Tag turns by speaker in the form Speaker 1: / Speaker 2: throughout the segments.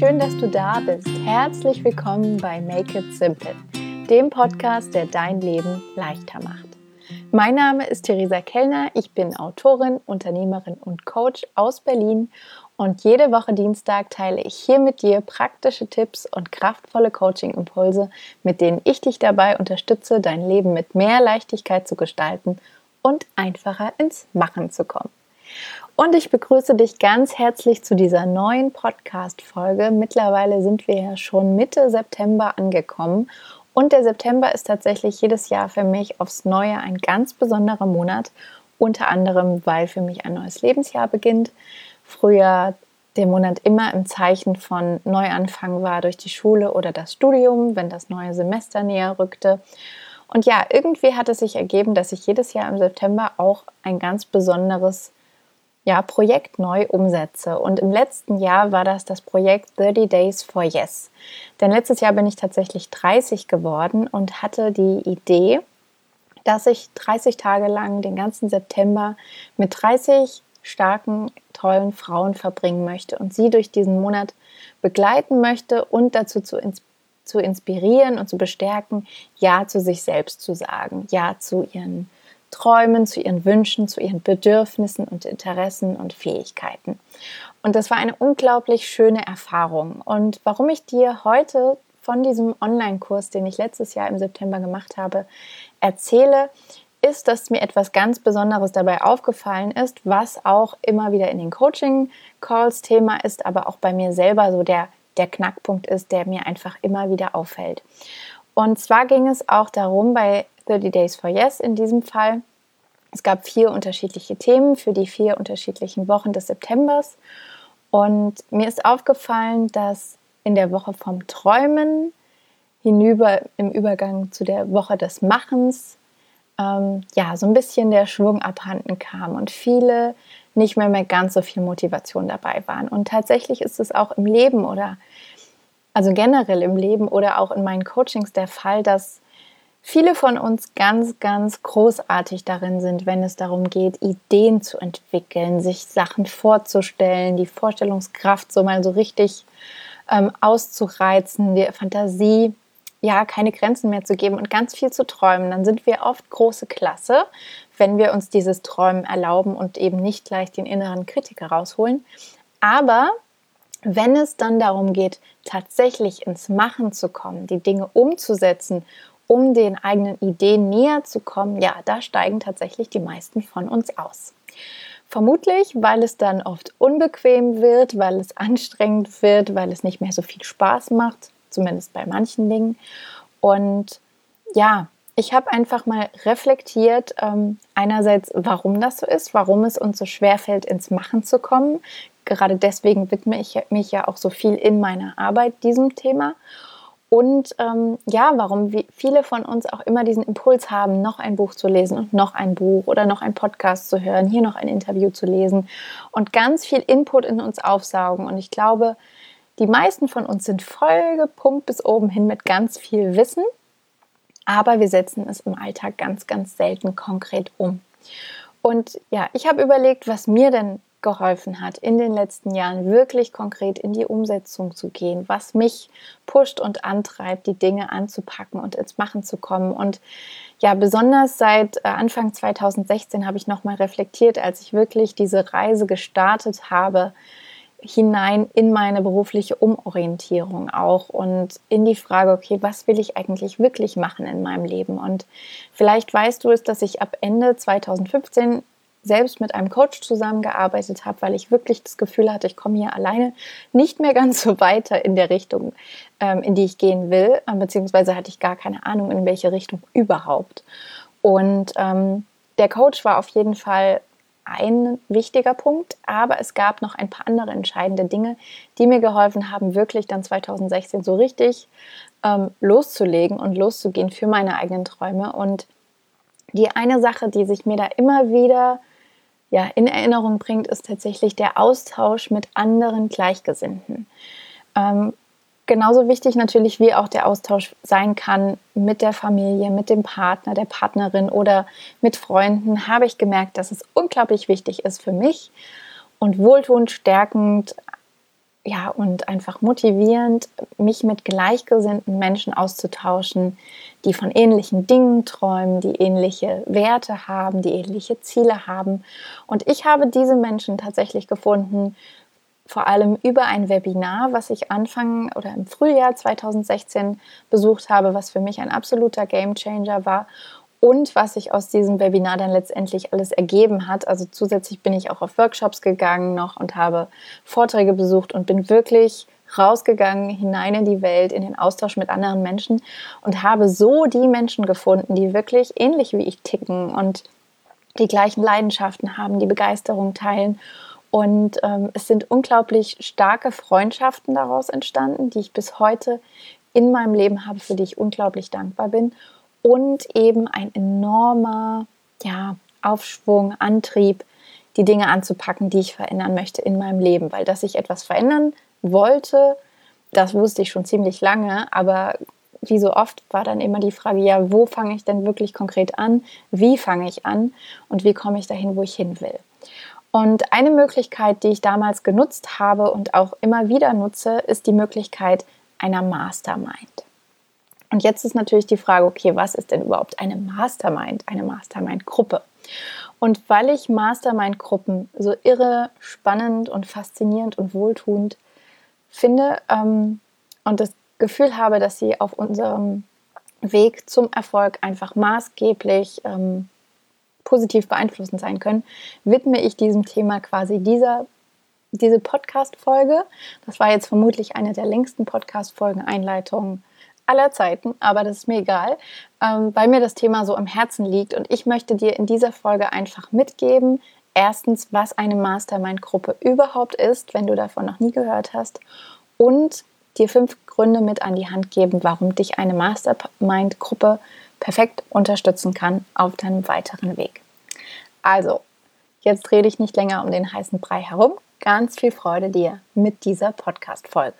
Speaker 1: schön, dass du da bist. Herzlich willkommen bei Make It Simple, dem Podcast, der dein Leben leichter macht. Mein Name ist Theresa Kellner, ich bin Autorin, Unternehmerin und Coach aus Berlin und jede Woche Dienstag teile ich hier mit dir praktische Tipps und kraftvolle Coaching-Impulse, mit denen ich dich dabei unterstütze, dein Leben mit mehr Leichtigkeit zu gestalten und einfacher ins Machen zu kommen. Und ich begrüße dich ganz herzlich zu dieser neuen Podcast-Folge. Mittlerweile sind wir ja schon Mitte September angekommen und der September ist tatsächlich jedes Jahr für mich aufs Neue ein ganz besonderer Monat, unter anderem, weil für mich ein neues Lebensjahr beginnt. Früher der Monat immer im Zeichen von Neuanfang war durch die Schule oder das Studium, wenn das neue Semester näher rückte. Und ja, irgendwie hat es sich ergeben, dass ich jedes Jahr im September auch ein ganz besonderes Projekt neu umsetze. Und im letzten Jahr war das Projekt 30 Days for Yes. Denn letztes Jahr bin ich tatsächlich 30 geworden und hatte die Idee, dass ich 30 Tage lang den ganzen September mit 30 starken, tollen Frauen verbringen möchte und sie durch diesen Monat begleiten möchte und dazu zu inspirieren und zu bestärken, Ja zu sich selbst zu sagen, Ja zu ihren Träumen, zu ihren Wünschen, zu ihren Bedürfnissen und Interessen und Fähigkeiten. Und das war eine unglaublich schöne Erfahrung. Und warum ich dir heute von diesem Online-Kurs, den ich letztes Jahr im September gemacht habe, erzähle, ist, dass mir etwas ganz Besonderes dabei aufgefallen ist, was auch immer wieder in den Coaching-Calls Thema ist, aber auch bei mir selber so der Knackpunkt ist, der mir einfach immer wieder auffällt. Und zwar ging es auch darum, bei 30 Days for Yes in diesem Fall, es gab 4 unterschiedliche Themen für die 4 unterschiedlichen Wochen des Septembers. Und mir ist aufgefallen, dass in der Woche vom Träumen hinüber im Übergang zu der Woche des Machens so ein bisschen der Schwung abhanden kam und viele nicht mehr ganz so viel Motivation dabei waren. Und tatsächlich ist es auch im Leben also generell im Leben oder auch in meinen Coachings der Fall, dass viele von uns ganz, ganz großartig darin sind, wenn es darum geht, Ideen zu entwickeln, sich Sachen vorzustellen, die Vorstellungskraft so mal so richtig auszureizen, der Fantasie keine Grenzen mehr zu geben und ganz viel zu träumen. Dann sind wir oft große Klasse, wenn wir uns dieses Träumen erlauben und eben nicht gleich den inneren Kritiker rausholen. Aber wenn es dann darum geht, tatsächlich ins Machen zu kommen, die Dinge umzusetzen, um den eigenen Ideen näher zu kommen, da steigen tatsächlich die meisten von uns aus. Vermutlich, weil es dann oft unbequem wird, weil es anstrengend wird, weil es nicht mehr so viel Spaß macht, zumindest bei manchen Dingen. Und ich habe einfach mal reflektiert, einerseits, warum das so ist, warum es uns so schwerfällt, ins Machen zu kommen. Gerade deswegen widme ich mich ja auch so viel in meiner Arbeit diesem Thema. Und warum viele von uns auch immer diesen Impuls haben, noch ein Buch zu lesen und noch ein Buch oder noch einen Podcast zu hören, hier noch ein Interview zu lesen und ganz viel Input in uns aufsaugen. Und ich glaube, die meisten von uns sind vollgepumpt bis oben hin mit ganz viel Wissen, aber wir setzen es im Alltag ganz, ganz selten konkret um. Und ich habe überlegt, was mir denn geholfen hat, in den letzten Jahren wirklich konkret in die Umsetzung zu gehen, was mich pusht und antreibt, die Dinge anzupacken und ins Machen zu kommen. Und besonders seit Anfang 2016 habe ich nochmal reflektiert, als ich wirklich diese Reise gestartet habe, hinein in meine berufliche Umorientierung auch und in die Frage, okay, was will ich eigentlich wirklich machen in meinem Leben? Und vielleicht weißt du es, dass ich ab Ende 2015 selbst mit einem Coach zusammengearbeitet habe, weil ich wirklich das Gefühl hatte, ich komme hier alleine nicht mehr ganz so weiter in der Richtung, in die ich gehen will, beziehungsweise hatte ich gar keine Ahnung, in welche Richtung überhaupt. Und der Coach war auf jeden Fall ein wichtiger Punkt, aber es gab noch ein paar andere entscheidende Dinge, die mir geholfen haben, wirklich dann 2016 so richtig loszulegen und loszugehen für meine eigenen Träume. Und die eine Sache, die sich mir da immer wieder in Erinnerung bringt, ist tatsächlich der Austausch mit anderen Gleichgesinnten. Genauso wichtig natürlich, wie auch der Austausch sein kann mit der Familie, mit dem Partner, der Partnerin oder mit Freunden, habe ich gemerkt, dass es unglaublich wichtig ist für mich und wohltuend, stärkend, ja, und einfach motivierend, mich mit gleichgesinnten Menschen auszutauschen, die von ähnlichen Dingen träumen, die ähnliche Werte haben, die ähnliche Ziele haben. Und ich habe diese Menschen tatsächlich gefunden, vor allem über ein Webinar, was ich Anfang oder im Frühjahr 2016 besucht habe, was für mich ein absoluter Gamechanger war und was sich aus diesem Webinar dann letztendlich alles ergeben hat. Also zusätzlich bin ich auch auf Workshops gegangen noch und habe Vorträge besucht und bin wirklich rausgegangen, hinein in die Welt, in den Austausch mit anderen Menschen und habe so die Menschen gefunden, die wirklich ähnlich wie ich ticken und die gleichen Leidenschaften haben, die Begeisterung teilen. Und es sind unglaublich starke Freundschaften daraus entstanden, die ich bis heute in meinem Leben habe, für die ich unglaublich dankbar bin. Und eben ein enormer Aufschwung, Antrieb, die Dinge anzupacken, die ich verändern möchte in meinem Leben. Weil dass ich etwas verändern wollte, das wusste ich schon ziemlich lange, aber wie so oft war dann immer die Frage, ja, wo fange ich denn wirklich konkret an? Wie fange ich an? Und wie komme ich dahin, wo ich hin will? Und eine Möglichkeit, die ich damals genutzt habe und auch immer wieder nutze, ist die Möglichkeit einer Mastermind. Und jetzt ist natürlich die Frage, okay, was ist denn überhaupt eine Mastermind-Gruppe? Und weil ich Mastermind-Gruppen so irre spannend und faszinierend und wohltuend finde und das Gefühl habe, dass sie auf unserem Weg zum Erfolg einfach maßgeblich positiv beeinflussend sein können, widme ich diesem Thema quasi diese Podcast-Folge. Das war jetzt vermutlich eine der längsten Podcast-Folgen-Einleitungen aller Zeiten, aber das ist mir egal, weil mir das Thema so am Herzen liegt und ich möchte dir in dieser Folge einfach mitgeben, erstens, was eine Mastermind-Gruppe überhaupt ist, wenn du davon noch nie gehört hast, und dir 5 Gründe mit an die Hand geben, warum dich eine Mastermind-Gruppe perfekt unterstützen kann auf deinem weiteren Weg. Also, jetzt rede ich nicht länger um den heißen Brei herum. Ganz viel Freude dir mit dieser Podcast-Folge.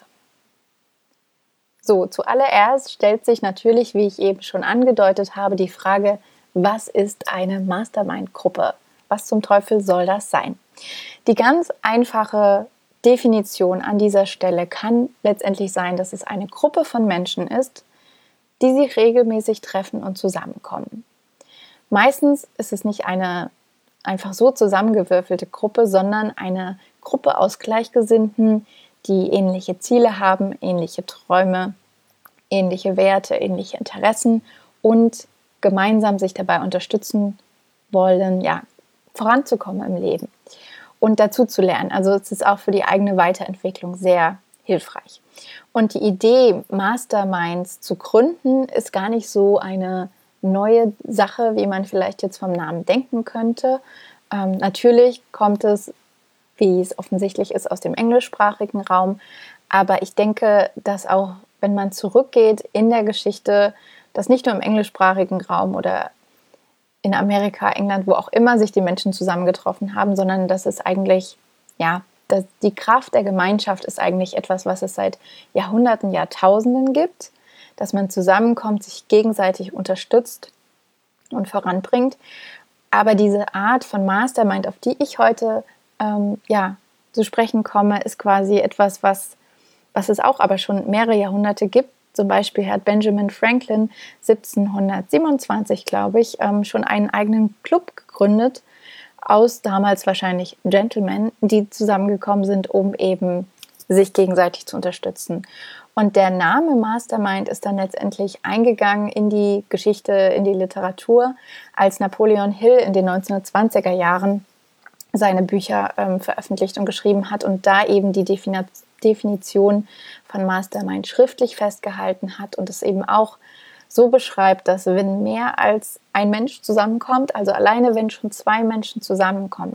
Speaker 1: So, zuallererst stellt sich natürlich, wie ich eben schon angedeutet habe, die Frage, was ist eine Mastermind-Gruppe? Was zum Teufel soll das sein? Die ganz einfache Definition an dieser Stelle kann letztendlich sein, dass es eine Gruppe von Menschen ist, die sich regelmäßig treffen und zusammenkommen. Meistens ist es nicht eine einfach so zusammengewürfelte Gruppe, sondern eine Gruppe aus Gleichgesinnten, die ähnliche Ziele haben, ähnliche Träume, ähnliche Werte, ähnliche Interessen und gemeinsam sich dabei unterstützen wollen, voranzukommen im Leben und dazu zu lernen. Also es ist auch für die eigene Weiterentwicklung sehr hilfreich. Und die Idee, Masterminds zu gründen, ist gar nicht so eine neue Sache, wie man vielleicht jetzt vom Namen denken könnte. Natürlich kommt es, wie es offensichtlich ist, aus dem englischsprachigen Raum. Aber ich denke, dass auch, wenn man zurückgeht in der Geschichte, dass nicht nur im englischsprachigen Raum oder in Amerika, England, wo auch immer sich die Menschen zusammengetroffen haben, sondern dass es eigentlich, dass die Kraft der Gemeinschaft ist eigentlich etwas, was es seit Jahrhunderten, Jahrtausenden gibt, dass man zusammenkommt, sich gegenseitig unterstützt und voranbringt. Aber diese Art von Mastermind, auf die ich heute zu sprechen komme, ist quasi etwas, was es auch aber schon mehrere Jahrhunderte gibt. Zum Beispiel hat Benjamin Franklin 1727, glaube ich, schon einen eigenen Club gegründet, aus damals wahrscheinlich Gentlemen, die zusammengekommen sind, um eben sich gegenseitig zu unterstützen. Und der Name Mastermind ist dann letztendlich eingegangen in die Geschichte, in die Literatur, als Napoleon Hill in den 1920er Jahren seine Bücher veröffentlicht und geschrieben hat und da eben die Definition von Mastermind schriftlich festgehalten hat und es eben auch so beschreibt, dass wenn mehr als ein Mensch zusammenkommt, also alleine wenn schon 2 Menschen zusammenkommen,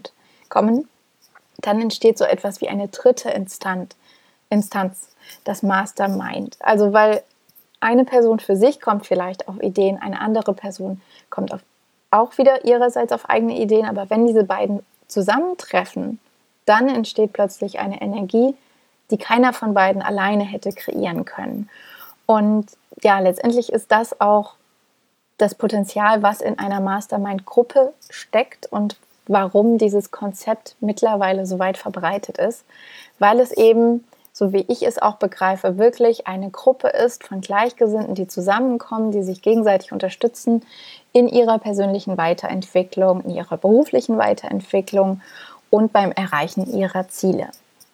Speaker 1: dann entsteht so etwas wie eine dritte Instanz, das Mastermind. Also weil eine Person für sich kommt vielleicht auf Ideen, eine andere Person kommt auch wieder ihrerseits auf eigene Ideen, aber wenn diese beiden zusammentreffen, dann entsteht plötzlich eine Energie, die keiner von beiden alleine hätte kreieren können. Und letztendlich ist das auch das Potenzial, was in einer Mastermind-Gruppe steckt und warum dieses Konzept mittlerweile so weit verbreitet ist, weil es eben so wie ich es auch begreife, wirklich eine Gruppe ist von Gleichgesinnten, die zusammenkommen, die sich gegenseitig unterstützen in ihrer persönlichen Weiterentwicklung, in ihrer beruflichen Weiterentwicklung und beim Erreichen ihrer Ziele.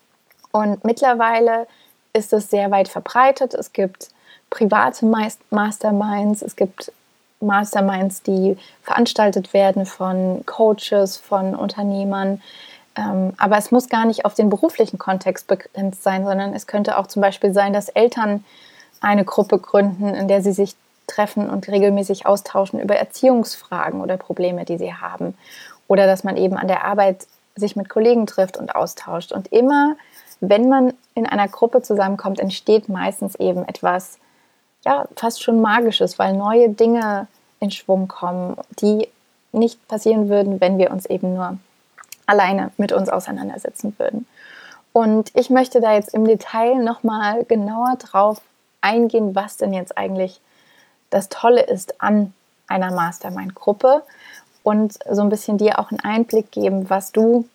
Speaker 1: Und mittlerweile ist es sehr weit verbreitet. Es gibt private Masterminds, es gibt Masterminds, die veranstaltet werden von Coaches, von Unternehmern. Aber es muss gar nicht auf den beruflichen Kontext begrenzt sein, sondern es könnte auch zum Beispiel sein, dass Eltern eine Gruppe gründen, in der sie sich treffen und regelmäßig austauschen über Erziehungsfragen oder Probleme, die sie haben. Oder dass man eben an der Arbeit sich mit Kollegen trifft und austauscht. Und immer, wenn man in einer Gruppe zusammenkommt, entsteht meistens eben etwas, ja, fast schon Magisches, weil neue Dinge in Schwung kommen, die nicht passieren würden, wenn wir uns eben nur alleine mit uns auseinandersetzen würden. Und ich möchte da jetzt im Detail nochmal genauer drauf eingehen, was denn jetzt eigentlich das Tolle ist an einer Mastermind-Gruppe und so ein bisschen dir auch einen Einblick geben, was du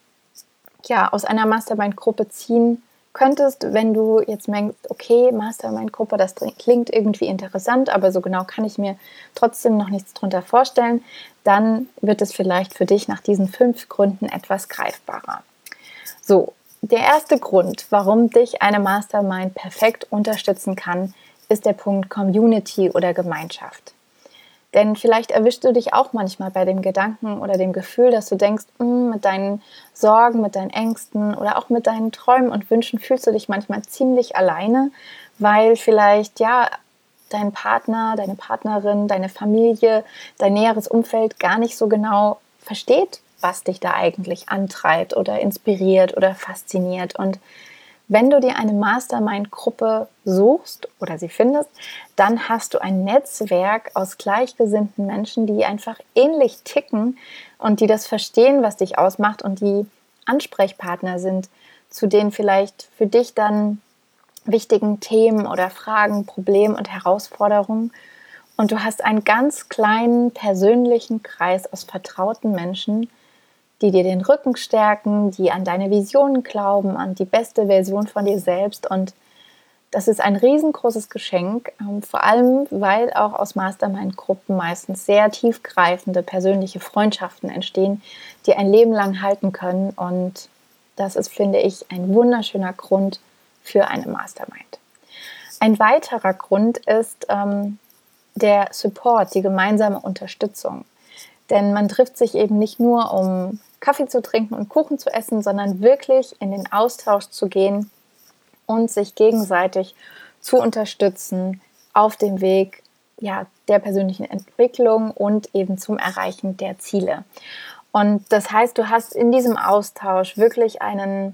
Speaker 1: ja aus einer Mastermind-Gruppe ziehen könntest, wenn du jetzt merkst, okay, Mastermind-Gruppe, das klingt irgendwie interessant, aber so genau kann ich mir trotzdem noch nichts drunter vorstellen, dann wird es vielleicht für dich nach diesen 5 Gründen etwas greifbarer. So, der erste Grund, warum dich eine Mastermind perfekt unterstützen kann, ist der Punkt Community oder Gemeinschaft. Denn vielleicht erwischst du dich auch manchmal bei dem Gedanken oder dem Gefühl, dass du denkst, mit deinen Sorgen, mit deinen Ängsten oder auch mit deinen Träumen und Wünschen fühlst du dich manchmal ziemlich alleine, weil vielleicht ja dein Partner, deine Partnerin, deine Familie, dein näheres Umfeld gar nicht so genau versteht, was dich da eigentlich antreibt oder inspiriert oder fasziniert. Und wenn du dir eine Mastermind-Gruppe suchst oder sie findest, dann hast du ein Netzwerk aus gleichgesinnten Menschen, die einfach ähnlich ticken und die das verstehen, was dich ausmacht und die Ansprechpartner sind zu den vielleicht für dich dann wichtigen Themen oder Fragen, Problemen und Herausforderungen. Und du hast einen ganz kleinen persönlichen Kreis aus vertrauten Menschen, die dir den Rücken stärken, die an deine Visionen glauben, an die beste Version von dir selbst. Und das ist ein riesengroßes Geschenk, vor allem, weil auch aus Mastermind-Gruppen meistens sehr tiefgreifende persönliche Freundschaften entstehen, die ein Leben lang halten können. Und das ist, finde ich, ein wunderschöner Grund für eine Mastermind. Ein weiterer Grund ist der Support, die gemeinsame Unterstützung. Denn man trifft sich eben nicht nur, um Kaffee zu trinken und Kuchen zu essen, sondern wirklich in den Austausch zu gehen und sich gegenseitig zu unterstützen auf dem Weg der persönlichen Entwicklung und eben zum Erreichen der Ziele. Und das heißt, du hast in diesem Austausch wirklich einen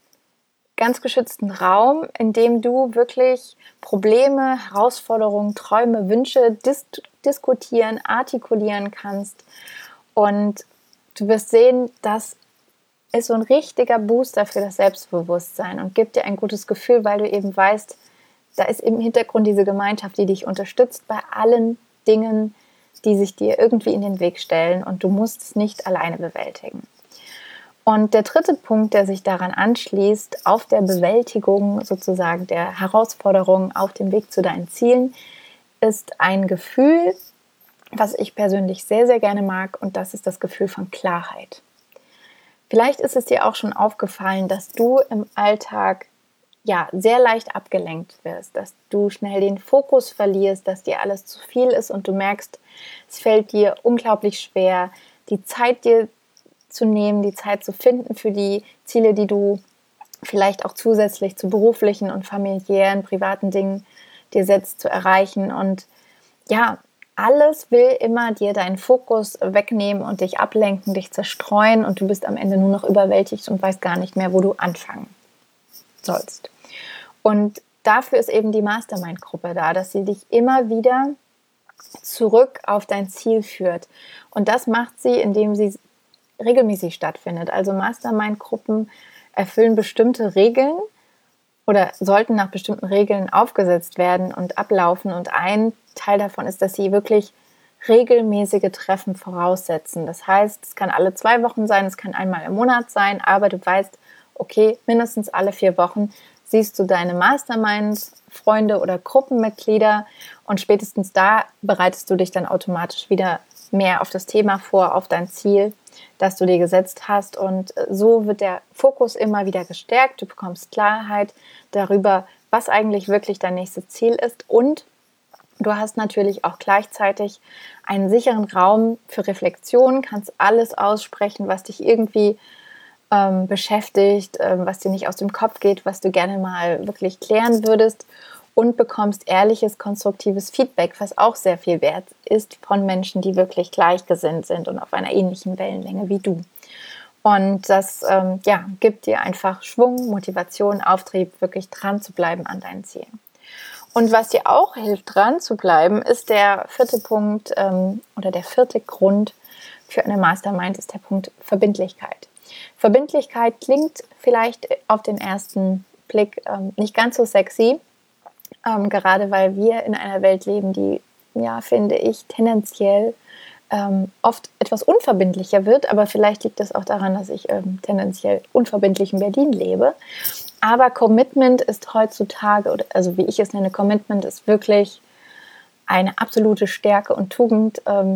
Speaker 1: ganz geschützten Raum, in dem du wirklich Probleme, Herausforderungen, Träume, Wünsche diskutieren, artikulieren kannst. Und du wirst sehen, das ist so ein richtiger Booster für das Selbstbewusstsein und gibt dir ein gutes Gefühl, weil du eben weißt, da ist im Hintergrund diese Gemeinschaft, die dich unterstützt bei allen Dingen, die sich dir irgendwie in den Weg stellen und du musst es nicht alleine bewältigen. Und der dritte Punkt, der sich daran anschließt, auf der Bewältigung sozusagen der Herausforderungen auf dem Weg zu deinen Zielen, ist ein Gefühl, was ich persönlich sehr, sehr gerne mag, und das ist das Gefühl von Klarheit. Vielleicht ist es dir auch schon aufgefallen, dass du im Alltag sehr leicht abgelenkt wirst, dass du schnell den Fokus verlierst, dass dir alles zu viel ist und du merkst, es fällt dir unglaublich schwer, die Zeit dir zu nehmen, die Zeit zu finden für die Ziele, die du vielleicht auch zusätzlich zu beruflichen und familiären, privaten Dingen dir setzt, zu erreichen. Und alles will immer dir deinen Fokus wegnehmen und dich ablenken, dich zerstreuen und du bist am Ende nur noch überwältigt und weißt gar nicht mehr, wo du anfangen sollst. Und dafür ist eben die Mastermind-Gruppe da, dass sie dich immer wieder zurück auf dein Ziel führt. Und das macht sie, indem sie regelmäßig stattfindet. Also Mastermind-Gruppen erfüllen bestimmte Regeln oder sollten nach bestimmten Regeln aufgesetzt werden und ablaufen. Und ein Teil davon ist, dass sie wirklich regelmäßige Treffen voraussetzen. Das heißt, es kann alle 2 Wochen sein, es kann einmal im Monat sein, aber du weißt, okay, mindestens alle 4 Wochen siehst du deine Mastermind-Freunde oder Gruppenmitglieder und spätestens da bereitest du dich dann automatisch wieder mehr auf das Thema vor, auf dein Ziel, das du dir gesetzt hast. Und so wird der Fokus immer wieder gestärkt. Du bekommst Klarheit darüber, was eigentlich wirklich dein nächstes Ziel ist. Und du hast natürlich auch gleichzeitig einen sicheren Raum für Reflexion, kannst alles aussprechen, was dich irgendwie beschäftigt, was dir nicht aus dem Kopf geht, was du gerne mal wirklich klären würdest und bekommst ehrliches, konstruktives Feedback, was auch sehr viel wert ist von Menschen, die wirklich gleichgesinnt sind und auf einer ähnlichen Wellenlänge wie du. Und das gibt dir einfach Schwung, Motivation, Auftrieb, wirklich dran zu bleiben an deinen Zielen. Und was dir auch hilft, dran zu bleiben, ist der vierte Punkt oder der vierte Grund für eine Mastermind ist der Punkt Verbindlichkeit. Verbindlichkeit klingt vielleicht auf den ersten Blick nicht ganz so sexy, gerade weil wir in einer Welt leben, die, ja, finde ich, tendenziell oft etwas unverbindlicher wird, aber vielleicht liegt das auch daran, dass ich tendenziell unverbindlich in Berlin lebe. Aber Commitment ist heutzutage, also wie ich es nenne, Commitment ist wirklich eine absolute Stärke und Tugend,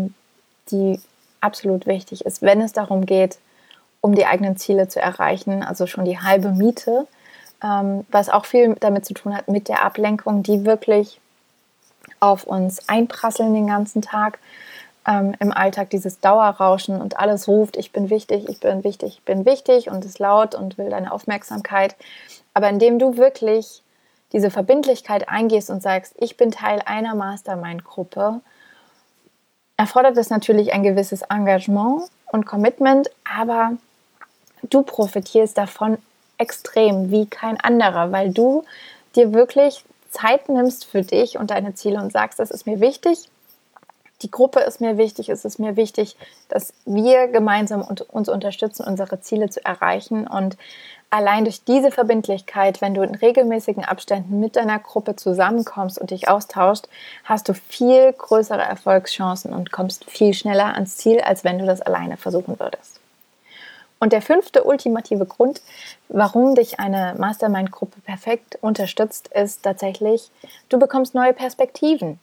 Speaker 1: die absolut wichtig ist, wenn es darum geht, um die eigenen Ziele zu erreichen, also schon die halbe Miete, was auch viel damit zu tun hat mit der Ablenkung, die wirklich auf uns einprasseln den ganzen Tag. Im Alltag dieses Dauerrauschen und alles ruft, ich bin wichtig, ich bin wichtig, ich bin wichtig und ist laut und will deine Aufmerksamkeit. Aber indem du wirklich diese Verbindlichkeit eingehst und sagst, ich bin Teil einer Mastermind-Gruppe, erfordert es natürlich ein gewisses Engagement und Commitment, aber du profitierst davon extrem wie kein anderer, weil du dir wirklich Zeit nimmst für dich und deine Ziele und sagst, das ist mir wichtig, die Gruppe ist mir wichtig, es ist mir wichtig, dass wir gemeinsam uns unterstützen, unsere Ziele zu erreichen. Und allein durch diese Verbindlichkeit, wenn du in regelmäßigen Abständen mit deiner Gruppe zusammenkommst und dich austauschst, hast du viel größere Erfolgschancen und kommst viel schneller ans Ziel, als wenn du das alleine versuchen würdest. Und der fünfte ultimative Grund, warum dich eine Mastermind-Gruppe perfekt unterstützt, ist tatsächlich, du bekommst neue Perspektiven.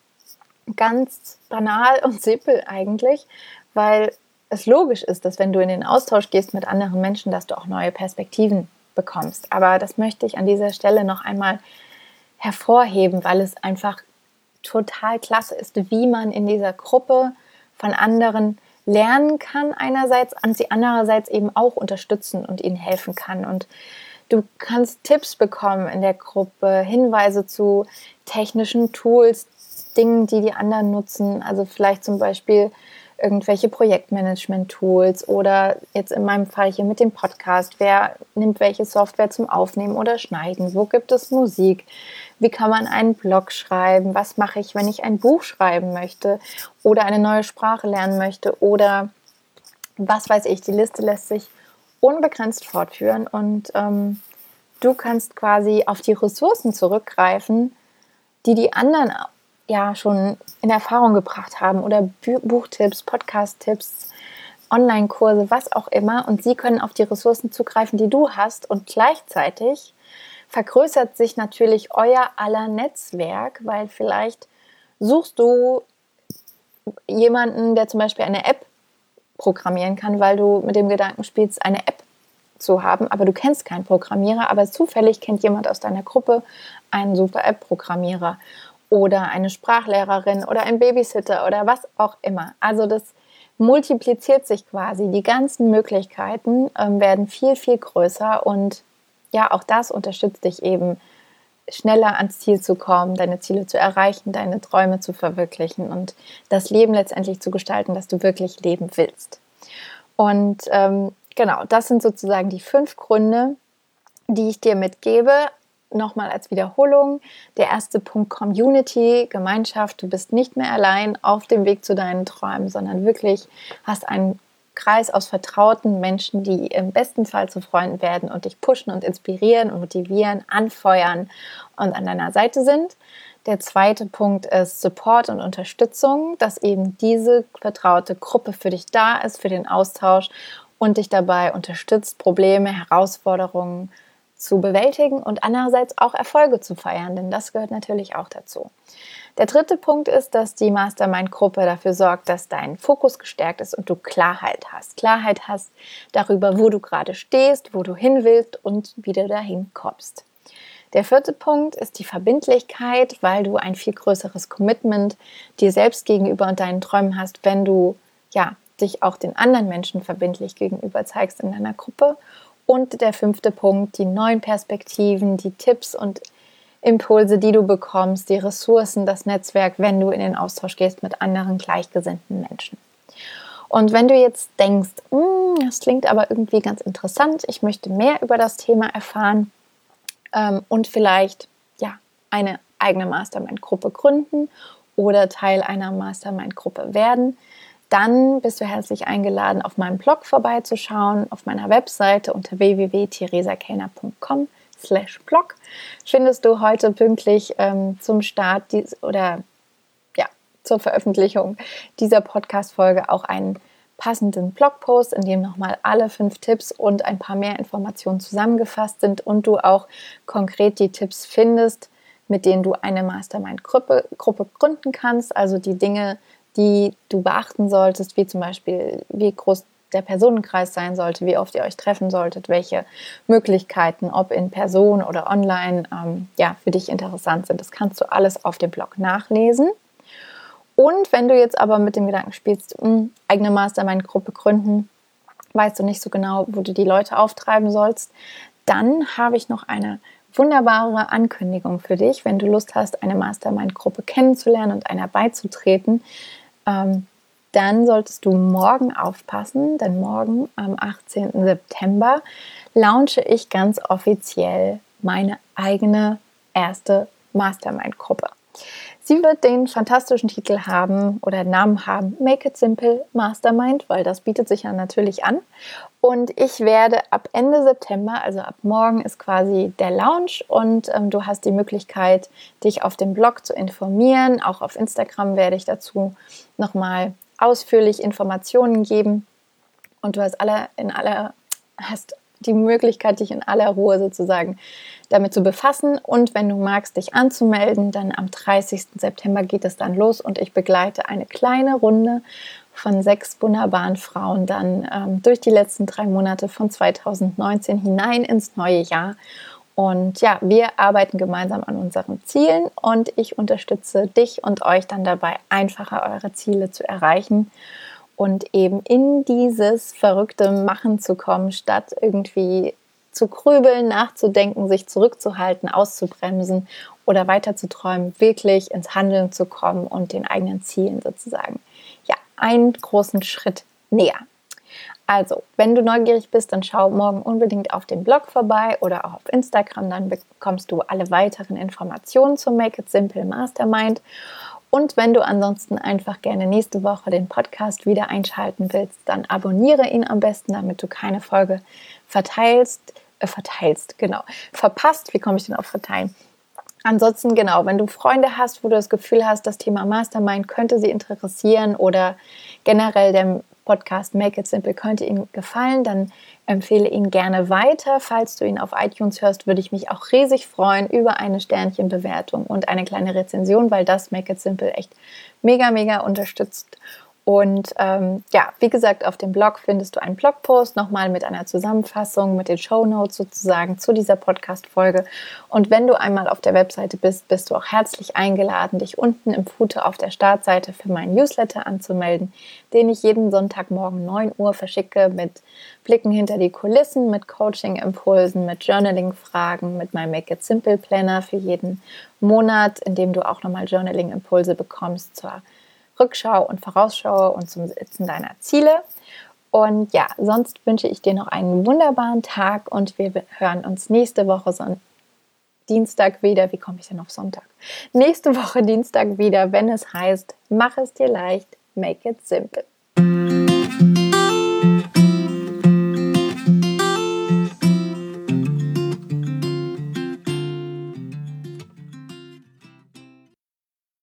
Speaker 1: Ganz banal und simpel eigentlich, weil es logisch ist, dass wenn du in den Austausch gehst mit anderen Menschen, dass du auch neue Perspektiven bekommst. Aber das möchte ich an dieser Stelle noch einmal hervorheben, weil es einfach total klasse ist, wie man in dieser Gruppe von anderen lernen kann einerseits und sie andererseits eben auch unterstützen und ihnen helfen kann. Und du kannst Tipps bekommen in der Gruppe, Hinweise zu technischen Tools, Dingen, die die anderen nutzen, also vielleicht zum Beispiel irgendwelche Projektmanagement-Tools oder jetzt in meinem Fall hier mit dem Podcast, wer nimmt welche Software zum Aufnehmen oder Schneiden, wo gibt es Musik, wie kann man einen Blog schreiben, was mache ich, wenn ich ein Buch schreiben möchte oder eine neue Sprache lernen möchte oder was weiß ich, die Liste lässt sich unbegrenzt fortführen und du kannst quasi auf die Ressourcen zurückgreifen, die die anderen ja schon in Erfahrung gebracht haben oder Buchtipps, Podcast-Tipps, Online-Kurse, was auch immer. Und sie können auf die Ressourcen zugreifen, die du hast. Und gleichzeitig vergrößert sich natürlich euer aller Netzwerk, weil vielleicht suchst du jemanden, der zum Beispiel eine App programmieren kann, weil du mit dem Gedanken spielst, eine App zu haben, aber du kennst keinen Programmierer, aber zufällig kennt jemand aus deiner Gruppe einen super App-Programmierer oder eine Sprachlehrerin oder ein Babysitter oder was auch immer. Also das multipliziert sich quasi. Die ganzen Möglichkeiten werden viel, viel größer und ja, auch das unterstützt dich eben, schneller ans Ziel zu kommen, deine Ziele zu erreichen, deine Träume zu verwirklichen und das Leben letztendlich zu gestalten, das du wirklich leben willst. Und genau, das sind sozusagen die 5 Gründe, die ich dir mitgebe. Nochmal als Wiederholung. Der erste Punkt: Community, Gemeinschaft. Du bist nicht mehr allein auf dem Weg zu deinen Träumen, sondern wirklich hast einen Kreis aus vertrauten Menschen, die im besten Fall zu Freunden werden und dich pushen und inspirieren und motivieren, anfeuern und an deiner Seite sind. Der zweite Punkt ist Support und Unterstützung, dass eben diese vertraute Gruppe für dich da ist, für den Austausch und dich dabei unterstützt, Probleme, Herausforderungen zu bewältigen und andererseits auch Erfolge zu feiern, denn das gehört natürlich auch dazu. Der dritte Punkt ist, dass die Mastermind-Gruppe dafür sorgt, dass dein Fokus gestärkt ist und du Klarheit hast. Klarheit hast darüber, wo du gerade stehst, wo du hin willst und wie du dahin kommst. Der vierte Punkt ist die Verbindlichkeit, weil du ein viel größeres Commitment dir selbst gegenüber und deinen Träumen hast, wenn du dich auch den anderen Menschen verbindlich gegenüber zeigst in deiner Gruppe. Und der fünfte Punkt, die neuen Perspektiven, die Tipps und Impulse, die du bekommst, die Ressourcen, das Netzwerk, wenn du in den Austausch gehst mit anderen gleichgesinnten Menschen. Und wenn du jetzt denkst, das klingt aber irgendwie ganz interessant, ich möchte mehr über das Thema erfahren und vielleicht eine eigene Mastermind-Gruppe gründen oder Teil einer Mastermind-Gruppe werden, dann bist du herzlich eingeladen, auf meinem Blog vorbeizuschauen, auf meiner Webseite unter www.theresakellner.com/blog findest du heute pünktlich zum Start zur Veröffentlichung dieser Podcast-Folge auch einen passenden Blogpost, in dem nochmal alle 5 Tipps und ein paar mehr Informationen zusammengefasst sind und du auch konkret die Tipps findest, mit denen du eine Mastermind-Gruppe gründen kannst, also die Dinge, die du beachten solltest, wie zum Beispiel, wie groß der Personenkreis sein sollte, wie oft ihr euch treffen solltet, welche Möglichkeiten, ob in Person oder online, für dich interessant sind. Das kannst du alles auf dem Blog nachlesen. Und wenn du jetzt aber mit dem Gedanken spielst, eigene Mastermind-Gruppe gründen, weißt du nicht so genau, wo du die Leute auftreiben sollst, dann habe ich noch eine wunderbare Ankündigung für dich. Wenn du Lust hast, eine Mastermind-Gruppe kennenzulernen und einer beizutreten, dann solltest du morgen aufpassen, denn morgen am 18. September launche ich ganz offiziell meine eigene erste Mastermind-Gruppe. Sie wird den fantastischen Titel haben oder Namen haben, Make It Simple Mastermind, weil das bietet sich ja natürlich an. Und ich werde ab Ende September, also ab morgen ist quasi der Launch und du hast die Möglichkeit, dich auf dem Blog zu informieren. Auch auf Instagram werde ich dazu nochmal ausführlich Informationen geben. Und du hast die Möglichkeit, dich in aller Ruhe sozusagen damit zu befassen. Und wenn du magst, dich anzumelden, dann am 30. September geht es dann los und ich begleite eine kleine Runde von 6 wunderbaren Frauen dann durch die letzten 3 Monate von 2019 hinein ins neue Jahr. Und wir arbeiten gemeinsam an unseren Zielen und ich unterstütze dich und euch dann dabei, einfacher eure Ziele zu erreichen und eben in dieses verrückte Machen zu kommen, statt irgendwie zu grübeln, nachzudenken, sich zurückzuhalten, auszubremsen oder weiter zu träumen, wirklich ins Handeln zu kommen und den eigenen Zielen sozusagen einen großen Schritt näher. Also, wenn du neugierig bist, dann schau morgen unbedingt auf dem Blog vorbei oder auch auf Instagram, dann bekommst du alle weiteren Informationen zum Make It Simple Mastermind. Und wenn du ansonsten einfach gerne nächste Woche den Podcast wieder einschalten willst, dann abonniere ihn am besten, damit du keine Folge verpasst. Wie komme ich denn auf verteilen? Ansonsten, wenn du Freunde hast, wo du das Gefühl hast, das Thema Mastermind könnte sie interessieren oder generell der Podcast Make It Simple könnte ihnen gefallen, dann empfehle ihn gerne weiter. Falls du ihn auf iTunes hörst, würde ich mich auch riesig freuen über eine Sternchenbewertung und eine kleine Rezension, weil das Make It Simple echt mega, mega unterstützt. Und wie gesagt, auf dem Blog findest du einen Blogpost nochmal mit einer Zusammenfassung, mit den Shownotes sozusagen zu dieser Podcast-Folge. Und wenn du einmal auf der Webseite bist, bist du auch herzlich eingeladen, dich unten im Footer auf der Startseite für meinen Newsletter anzumelden, den ich jeden Sonntagmorgen 9 Uhr verschicke mit Blicken hinter die Kulissen, mit Coaching-Impulsen, mit Journaling-Fragen, mit meinem Make It Simple Planner für jeden Monat, in dem du auch nochmal Journaling-Impulse bekommst zur Rückschau und Vorausschau und zum Setzen deiner Ziele. Und sonst wünsche ich dir noch einen wunderbaren Tag und wir hören uns nächste Woche Dienstag wieder. Wie komme ich denn auf Sonntag? Nächste Woche Dienstag wieder, wenn es heißt, mach es dir leicht, make it simple.